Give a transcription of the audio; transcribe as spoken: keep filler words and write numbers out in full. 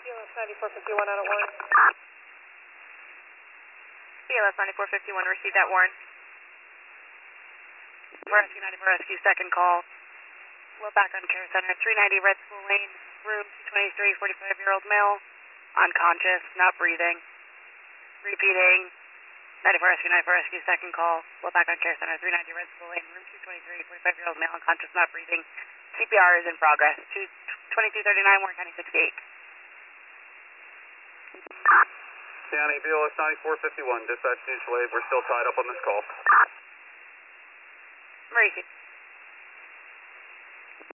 B L S ninety-four fifty-one out of Warren. B L S ninety-four fifty-one, received at Warren. Rescue ninety-four Rescue, second call. We're back on Care Center, three ninety Red School Lane, room two twenty-three, forty-five-year-old male, unconscious, not breathing. Repeating, ninety-four Rescue, ninety-four Rescue, second call. We're back on Care Center, three ninety Red School Lane, room two twenty-three, forty-five-year-old male, unconscious, not breathing. C P R is in progress. twenty-two thirty-nine, Warren County sixty-eight. County B L S ninety-four fifty-one, dispatch mutual aid. We're still tied up on this call. Maurice.